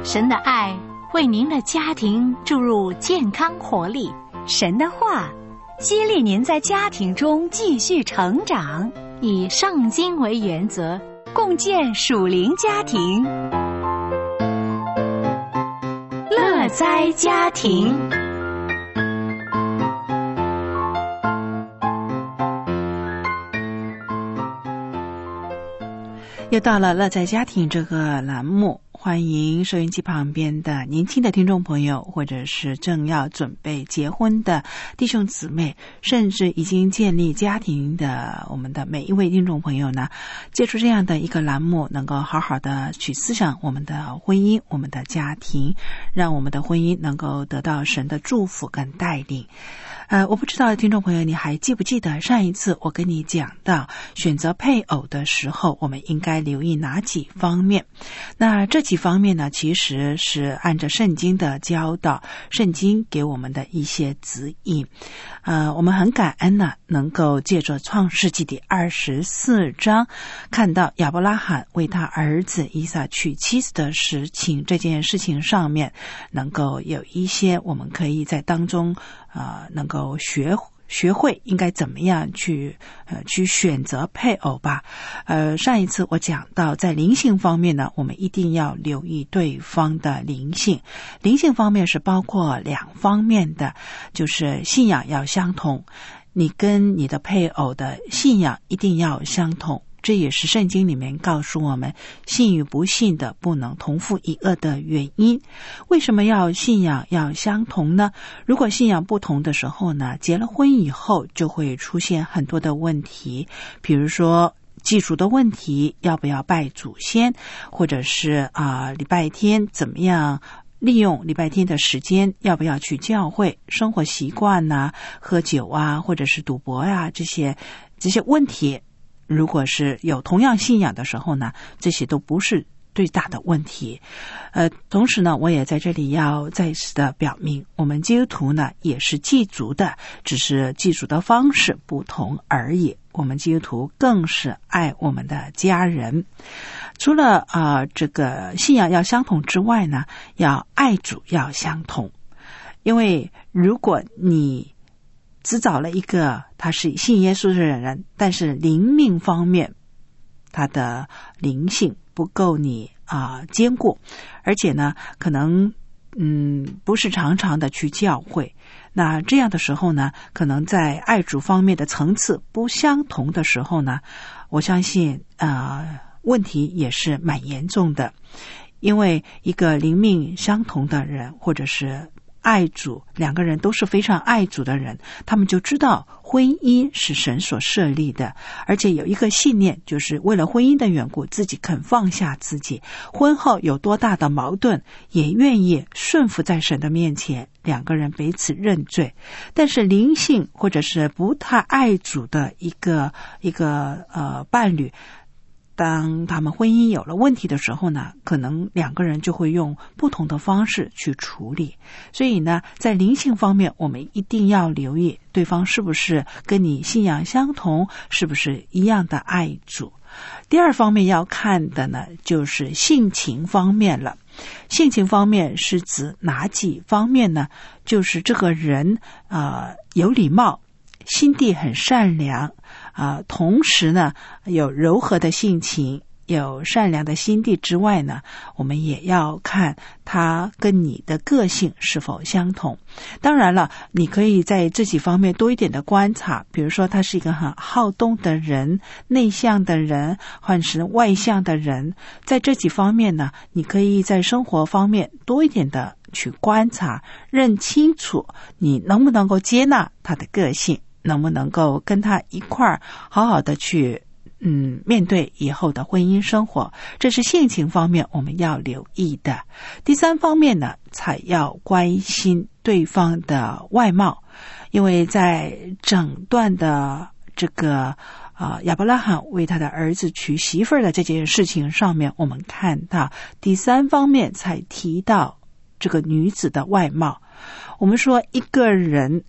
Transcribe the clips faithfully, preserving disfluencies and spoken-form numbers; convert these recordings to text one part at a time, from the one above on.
神的爱为您的家庭注入健康活力， 神的话激励您在家庭中继续成长， 以圣经为原则， 共建属灵家庭。 乐哉家庭。 又到了乐在家庭这个栏目，欢迎收音机旁边的年轻的听众朋友，或者是正要准备结婚的弟兄姊妹，甚至已经建立家庭的我们的每一位听众朋友呢，借助这样的一个栏目，能够好好的去思想我们的婚姻，我们的家庭，让我们的婚姻能够得到神的祝福跟带领。呃，我不知道听众朋友你还记不记得上一次我跟你讲到选择配偶的时候，我们应该留意哪几方面？那这几方面呢，其实是按照圣经的教导，圣经给我们的一些指引。呃，我们很感恩呢，能够借着创世纪第二十四章看到亚伯拉罕为他儿子以撒娶妻子的事情，这件事情上面能够有一些我们可以在当中呃能够学学会应该怎么样去呃去选择配偶吧。呃上一次我讲到在灵性方面呢，我们一定要留意对方的灵性。灵性方面是包括两方面的，就是信仰要相同，你跟你的配偶的信仰一定要相同。这也是圣经里面告诉我们信与不信的不能同负一轭的原因。为什么要信仰要相同呢？如果信仰不同的时候呢，结了婚以后就会出现很多的问题，比如说祭祖的问题，要不要拜祖先，或者是啊、呃、礼拜天怎么样利用礼拜天的时间，要不要去教会，生活习惯啊，喝酒啊，或者是赌博啊，这些这些问题，如果是有同样信仰的时候呢，这些都不是最大的问题。呃，同时呢，我也在这里要再次的表明，我们基督徒呢也是祭祖的，只是祭祖的方式不同而已。我们基督徒更是爱我们的家人。除了啊、呃、这个信仰要相同之外呢，要爱主要相同。因为如果你只找了一个他是信耶稣的人，但是灵命方面他的灵性不够你啊、呃、坚固，而且呢可能嗯不是常常的去教会，那这样的时候呢，可能在爱主方面的层次不相同的时候呢，我相信呃问题也是蛮严重的。因为一个灵命相同的人，或者是爱主，两个人都是非常爱主的人，他们就知道婚姻是神所设立的，而且有一个信念，就是为了婚姻的缘故，自己肯放下自己，婚后有多大的矛盾也愿意顺服在神的面前，两个人彼此认罪。但是灵性或者是不太爱主的一个一个呃伴侣，当他们婚姻有了问题的时候呢，可能两个人就会用不同的方式去处理。所以呢，在灵性方面，我们一定要留意对方是不是跟你信仰相同，是不是一样的爱主。第二方面要看的呢，就是性情方面了。性情方面是指哪几方面呢？就是这个人啊、呃、有礼貌，心地很善良啊、呃，同时呢有柔和的性情，有善良的心地之外呢，我们也要看他跟你的个性是否相同。当然了，你可以在这几方面多一点的观察，比如说他是一个很好动的人，内向的人，或者是外向的人，在这几方面呢，你可以在生活方面多一点的去观察，认清楚你能不能够接纳他的个性，能不能够跟他一块儿好好的去嗯，面对以后的婚姻生活，这是性情方面我们要留意的。第三方面呢，才要关心对方的外貌，因为在整段的这个啊、呃、亚伯拉罕为他的儿子娶媳妇儿的这件事情上面，我们看到第三方面才提到这个女子的外貌。我们说一个人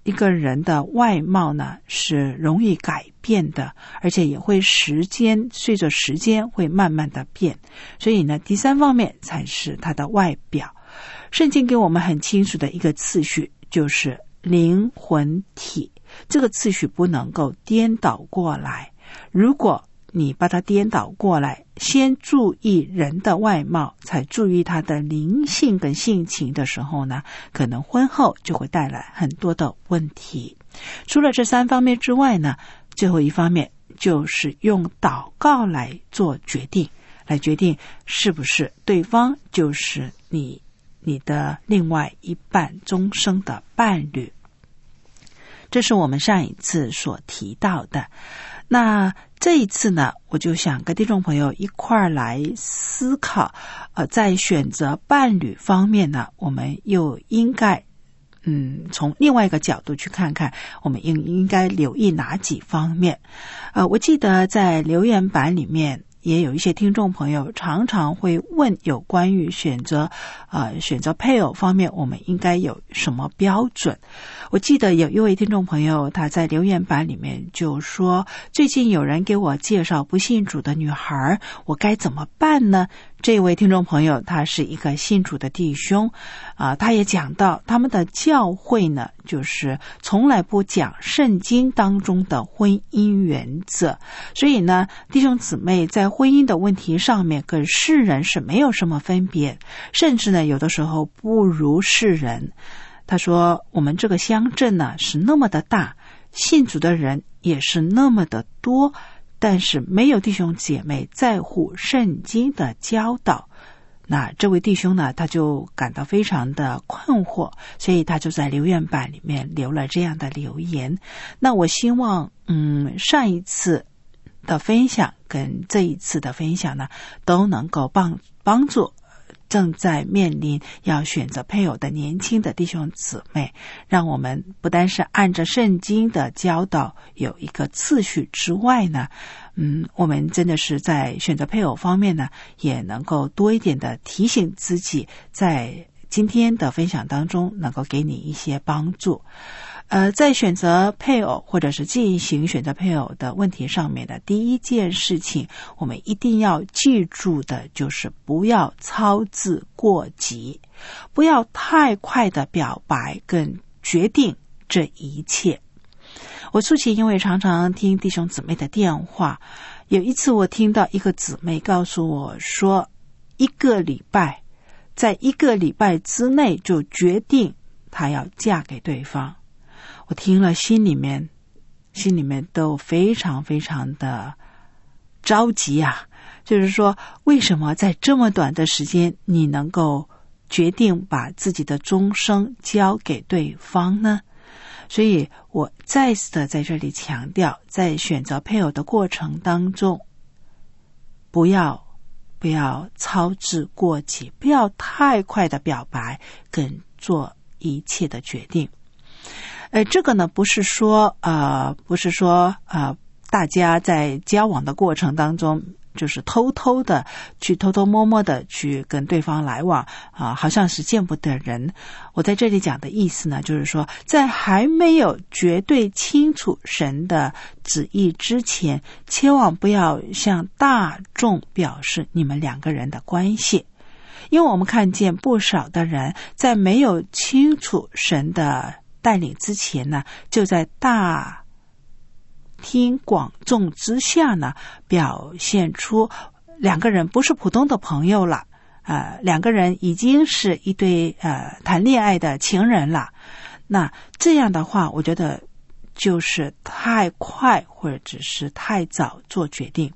一个人的外貌呢是容易改变的，而且也会时间随着时间会慢慢的变，所以呢第三方面才是他的外表。圣经给我们很清楚的一个次序，就是灵魂体，这个次序不能够颠倒过来。如果你把它颠倒过来，先注意人的外貌，才注意他的灵性跟性情的时候呢，可能婚后就会带来很多的问题。除了这三方面之外呢，最后一方面就是用祷告来做决定，来决定是不是对方就是你你的另外一半终生的伴侣。这是我们上一次所提到的。那这一次呢，我就想跟听众朋友一块儿来思考，呃，在选择伴侣方面呢，我们又应该嗯，从另外一个角度去看看，我们应应该留意哪几方面。呃，我记得在留言板里面也有一些听众朋友常常会问有关于选择呃选择配偶方面，我们应该有什么标准。我记得有一位听众朋友他在留言板里面就说，最近有人给我介绍不信主的女孩，我该怎么办呢？这位听众朋友他是一个信主的弟兄啊、呃，他也讲到他们的教会呢，就是从来不讲圣经当中的婚姻原则，所以呢弟兄姊妹在婚姻的问题上面跟世人是没有什么分别，甚至呢有的时候不如世人。他说我们这个乡镇呢是那么的大，信主的人也是那么的多，但是没有弟兄姐妹在乎圣经的教导。那这位弟兄呢，他就感到非常的困惑，所以他就在留言板里面留了这样的留言。那我希望嗯，上一次的分享跟这一次的分享呢，都能够帮帮助正在面临要选择配偶的年轻的弟兄姊妹，让我们不单是按着圣经的教导有一个次序之外呢，嗯，我们真的是在选择配偶方面呢，也能够多一点的提醒自己，在今天的分享当中能够给你一些帮助。呃，在选择配偶或者是进行选择配偶的问题上面的第一件事情，我们一定要记住的就是不要操之过急，不要太快的表白跟决定这一切。我初期因为常常听弟兄姊妹的电话，有一次我听到一个姊妹告诉我说，一个礼拜在一个礼拜之内就决定她要嫁给对方。我听了心里面心里面都非常非常的着急啊，就是说为什么在这么短的时间你能够决定把自己的终生交给对方呢？所以我再次的在这里强调，在选择配偶的过程当中，不要不要操之过急，不要太快的表白跟做一切的决定。呃，这个呢不是说呃不是说呃大家在交往的过程当中就是偷偷的去偷偷摸摸的去跟对方来往啊、呃，好像是见不得人。我在这里讲的意思呢，就是说在还没有绝对清楚神的旨意之前，千万不要向大众表示你们两个人的关系。因为我们看见不少的人在没有清楚神的带领之前呢，就在大听广众之下呢，表现出两个人不是普通的朋友了，呃，两个人已经是一对呃谈恋爱的情人了。那这样的话，我觉得就是太快或者是太早做决定。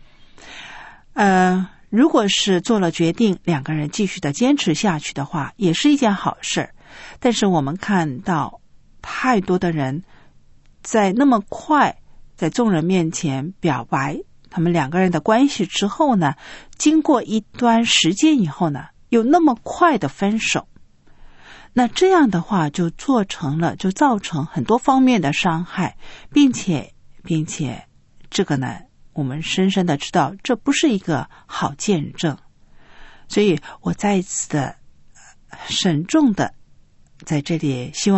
呃，如果是做了决定，两个人继续的坚持下去的话，也是一件好事。但是我们看到太多的人在那么快在众人面前表白他们两个人的关系之后呢，经过一段时间以后呢，又那么快的分手。那这样的话就做成了就造成很多方面的伤害，并且并且这个呢，我们深深的知道这不是一个好见证。所以我再一次的慎重的在这里希望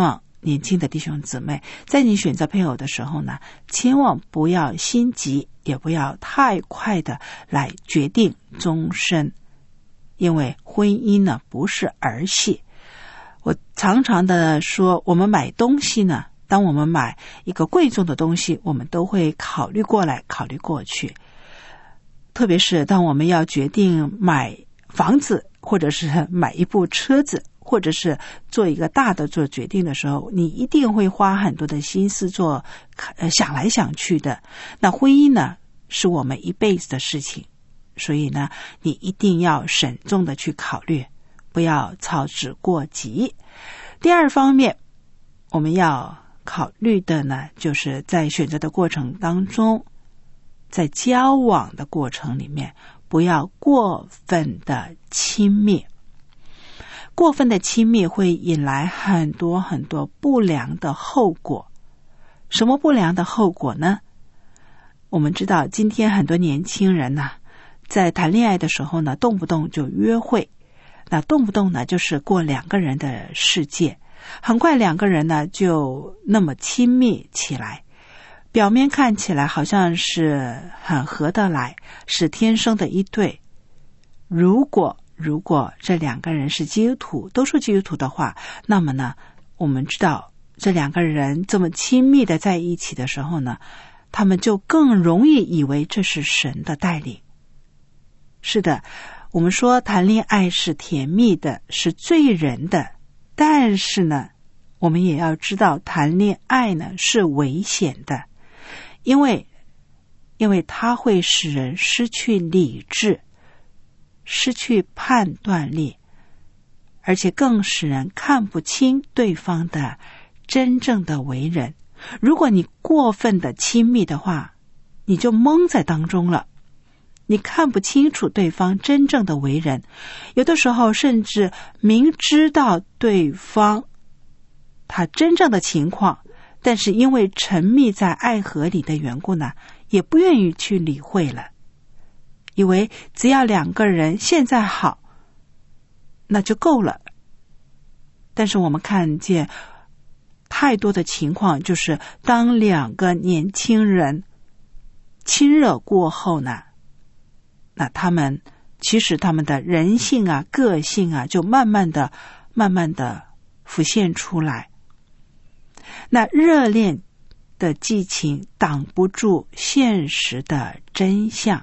年轻的弟兄姊妹，在你选择配偶的时候呢，千万不要心急，也不要太快的来决定终身，因为婚姻呢不是儿戏。我常常的说，我们买东西呢，当我们买一个贵重的东西，我们都会考虑过来考虑过去，特别是当我们要决定买房子，或者是买一部车子，或者是做一个大的做决定的时候，你一定会花很多的心思做呃想来想去的。那婚姻呢是我们一辈子的事情，所以呢你一定要慎重的去考虑，不要操之过急。第二方面我们要考虑的呢，就是在选择的过程当中，在交往的过程里面，不要过分的亲密。过分的亲密会引来很多很多不良的后果。什么不良的后果呢？我们知道今天很多年轻人呢、啊，在谈恋爱的时候呢，动不动就约会，那动不动呢就是过两个人的世界，很快两个人呢就那么亲密起来，表面看起来好像是很合得来，是天生的一对。如果如果这两个人是基督徒，都是基督徒的话，那么呢，我们知道这两个人这么亲密的在一起的时候呢，他们就更容易以为这是神的带领。是的，我们说谈恋爱是甜蜜的，是醉人的，但是呢，我们也要知道谈恋爱呢是危险的，因为因为它会使人失去理智，失去判断力，而且更使人看不清对方的真正的为人。如果你过分的亲密的话，你就蒙在当中了，你看不清楚对方真正的为人，有的时候甚至明知道对方他真正的情况，但是因为沉迷在爱河里的缘故呢，也不愿意去理会了，以为只要两个人现在好，那就够了。但是我们看见太多的情况，就是当两个年轻人亲热过后呢，那他们其实他们的人性啊、个性啊，就慢慢的、慢慢的浮现出来。那热恋的激情挡不住现实的真相，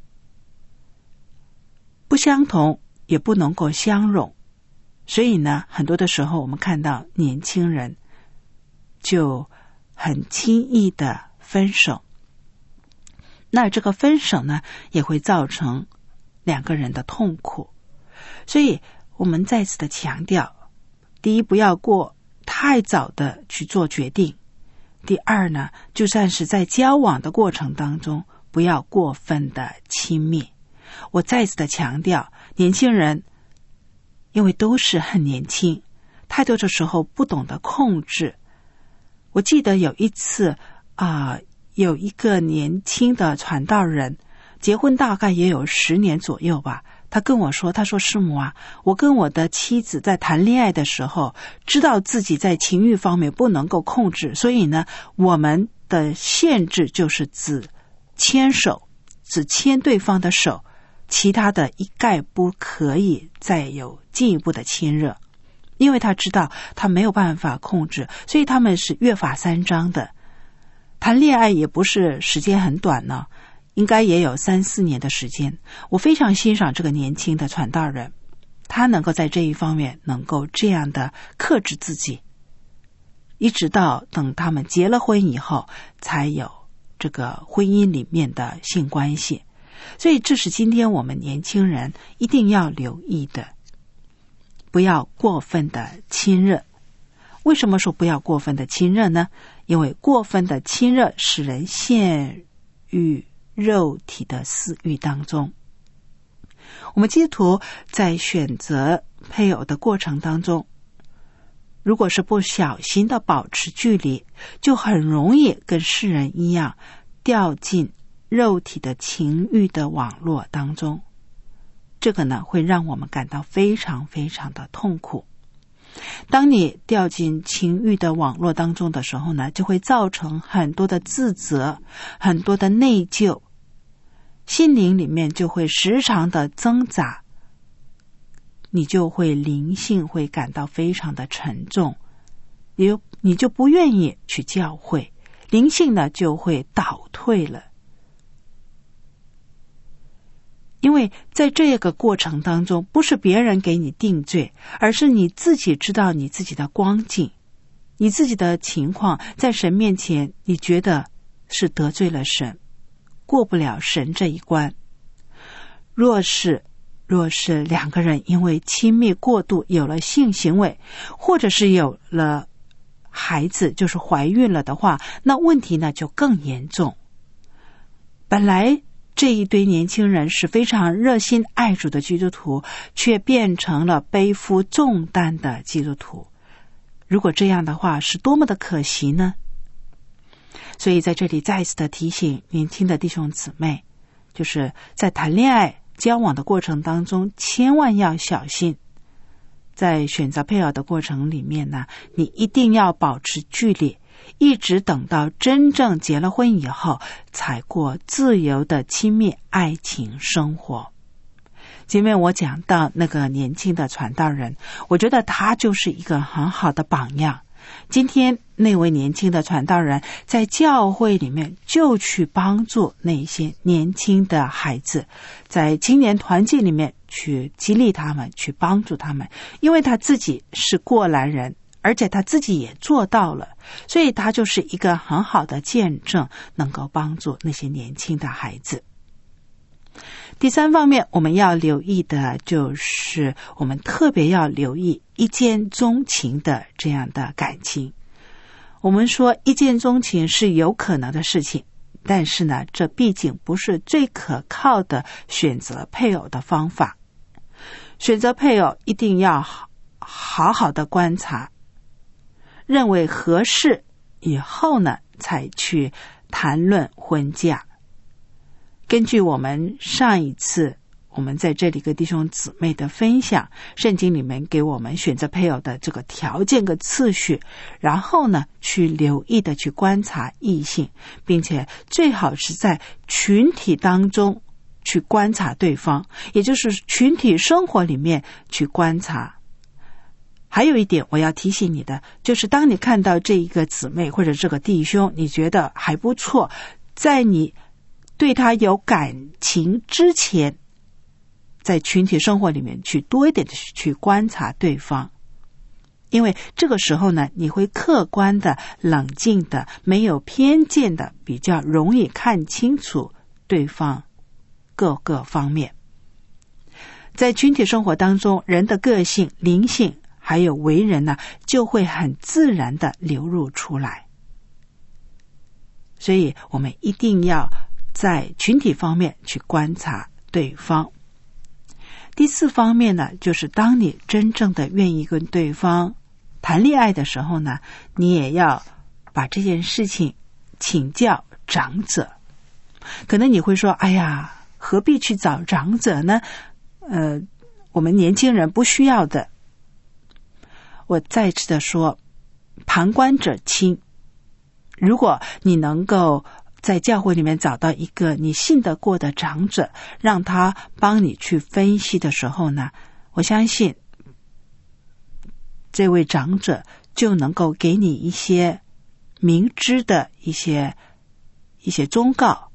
不相同也不能够相容，所以呢，很多的时候我们看到年轻人就很轻易的分手。那这个分手呢，也会造成两个人的痛苦。所以我们再次的强调，第一，不要过太早的去做决定；第二呢，就算是在交往的过程当中，不要过分的亲密。我再次的强调，年轻人因为都是很年轻，太多的时候不懂得控制。我记得有一次啊、呃，有一个年轻的传道人，结婚大概也有十年左右吧，他跟我说，他说师母啊，我跟我的妻子在谈恋爱的时候，知道自己在情欲方面不能够控制，所以呢，我们的限制就是只牵手，只牵对方的手，其他的一概不可以再有进一步的亲热。因为他知道他没有办法控制，所以他们是约法三章的。谈恋爱也不是时间很短呢，应该也有三四年的时间。我非常欣赏这个年轻的传道人，他能够在这一方面能够这样的克制自己，一直到等他们结了婚以后，才有这个婚姻里面的性关系。所以这是今天我们年轻人一定要留意的，不要过分的亲热。为什么说不要过分的亲热呢？因为过分的亲热使人陷于肉体的私欲当中。我们基督徒在选择配偶的过程当中，如果是不小心的保持距离，就很容易跟世人一样掉进肉体的情欲的网络当中。这个呢，会让我们感到非常非常的痛苦。 当你掉进情欲的网络当中的时候呢，就会造成很多的自责，很多的内疚，心灵里面就会时常的挣扎，你就会灵性会感到非常的沉重，你你就不愿意去教会，灵性呢就会倒退了。因为在这个过程当中，不是别人给你定罪，而是你自己知道你自己的光景，你自己的情况，在神面前你觉得是得罪了神，过不了神这一关。若是若是两个人因为亲密过度有了性行为，或者是有了孩子，就是怀孕了的话，那问题呢就更严重。本来这一堆年轻人是非常热心爱主的基督徒，却变成了背负重担的基督徒。如果这样的话，是多么的可惜呢？所以在这里再次的提醒年轻的弟兄姊妹，就是在谈恋爱交往的过程当中，千万要小心。在选择配偶的过程里面呢，你一定要保持距离，一直等到真正结了婚以后，才过自由的亲密爱情生活。前面我讲到那个年轻的传道人，我觉得他就是一个很好的榜样。今天那位年轻的传道人在教会里面就去帮助那些年轻的孩子，在青年团契里面去激励他们，去帮助他们，因为他自己是过来人，而且他自己也做到了，所以他就是一个很好的见证，能够帮助那些年轻的孩子。第三方面我们要留意的就是，我们特别要留意一见钟情的这样的感情。我们说一见钟情是有可能的事情，但是呢，这毕竟不是最可靠的选择配偶的方法。选择配偶一定要好好的观察，认为合适以后呢，才去谈论婚嫁。根据我们上一次我们在这里跟弟兄姊妹的分享，圣经里面给我们选择配偶的这个条件跟次序，然后呢去留意的去观察异性，并且最好是在群体当中去观察对方，也就是群体生活里面去观察。还有一点我要提醒你的，就是当你看到这一个姊妹或者这个弟兄，你觉得还不错，在你对他有感情之前，在群体生活里面去多一点的去观察对方，因为这个时候呢，你会客观的、冷静的、没有偏见的，比较容易看清楚对方各个方面。在群体生活当中，人的个性、灵性还有为人呢，就会很自然的流露出来。所以我们一定要在群体方面去观察对方。第四方面呢，就是当你真正的愿意跟对方谈恋爱的时候呢，你也要把这件事情请教长者。可能你会说，哎呀，何必去找长者呢？呃，我们年轻人不需要的。我再次的说，旁观者清。如果你能够在教会里面找到一个你信得过的长者，让他帮你去分析的时候呢，我相信这位长者就能够给你一些明知的一些一些忠告。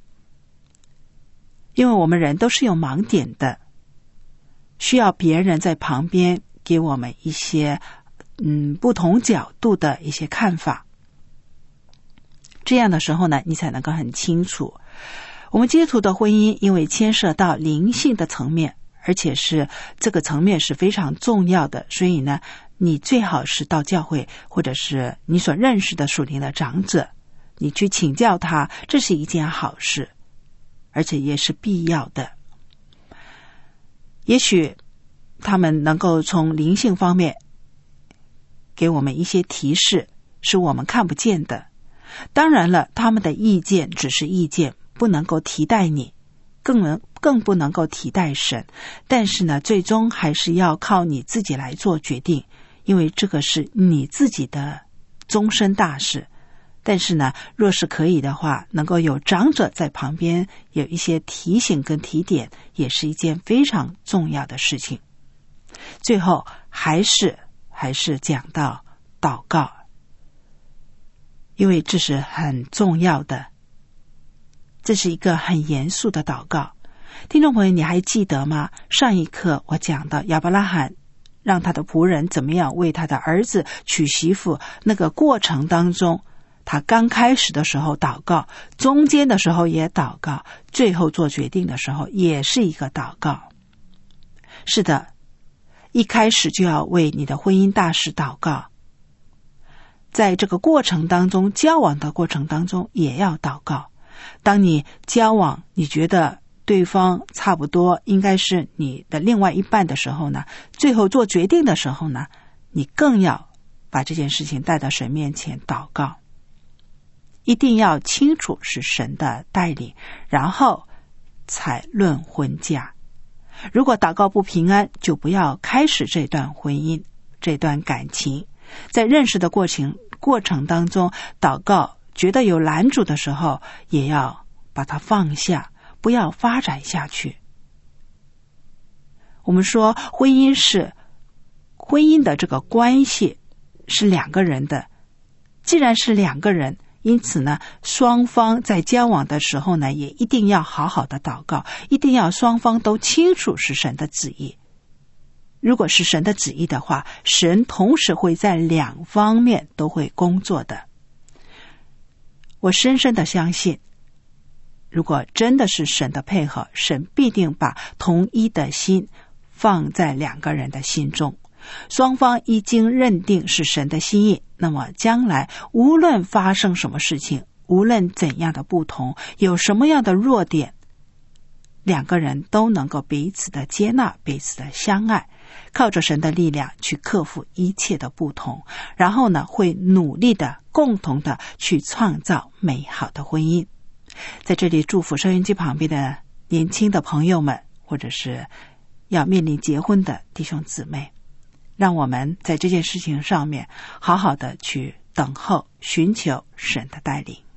因为我们人都是有盲点的，需要别人在旁边给我们一些嗯不同角度的一些看法。这样的时候呢，你才能够很清楚。我们基督徒的婚姻因为牵涉到灵性的层面，而且是这个层面是非常重要的，所以呢，你最好是到教会或者是你所认识的属灵的长者，你去请教他，这是一件好事，而且也是必要的。也许他们能够从灵性方面给我们一些提示，是我们看不见的。当然了，他们的意见只是意见，不能够替代你，更能更不能够替代神。但是呢，最终还是要靠你自己来做决定， 因为这个是你自己的终身大事。但是呢，若是可以的话，能够有长者在旁边有一些提醒跟提点，也是一件非常重要的事情。最后还是还是讲到祷告，因为这是很重要的，这是一个很严肃的祷告。听众朋友，你还记得吗？上一课我讲到亚伯拉罕让他的仆人怎么样为他的儿子娶媳妇，那个过程当中，他刚开始的时候祷告，中间的时候也祷告，最后做决定的时候也是一个祷告。是的，一开始就要为你的婚姻大事祷告，在这个过程当中，交往的过程当中也要祷告。当你交往，你觉得对方差不多应该是你的另外一半的时候呢，最后做决定的时候呢，你更要把这件事情带到神面前祷告。一定要清楚是神的带领，然后才论婚嫁。如果祷告不平安，就不要开始这段婚姻，这段感情。在认识的过程过程当中，祷告觉得有拦阻的时候，也要把它放下，不要发展下去。我们说婚姻是婚姻的这个关系是两个人的，既然是两个人，因此呢，双方在交往的时候呢，也一定要好好的祷告，一定要双方都清楚是神的旨意。如果是神的旨意的话，神同时会在两方面都会工作的。我深深的相信，如果真的是神的配合，神必定把同一的心放在两个人的心中。双方已经认定是神的心意，那么将来无论发生什么事情，无论怎样的不同，有什么样的弱点，两个人都能够彼此的接纳，彼此的相爱，靠着神的力量去克服一切的不同，然后呢，会努力的共同的去创造美好的婚姻。在这里祝福收音机旁边的年轻的朋友们，或者是要面临结婚的弟兄姊妹，让我们在这件事情上面好好的去等候，寻求神的带领。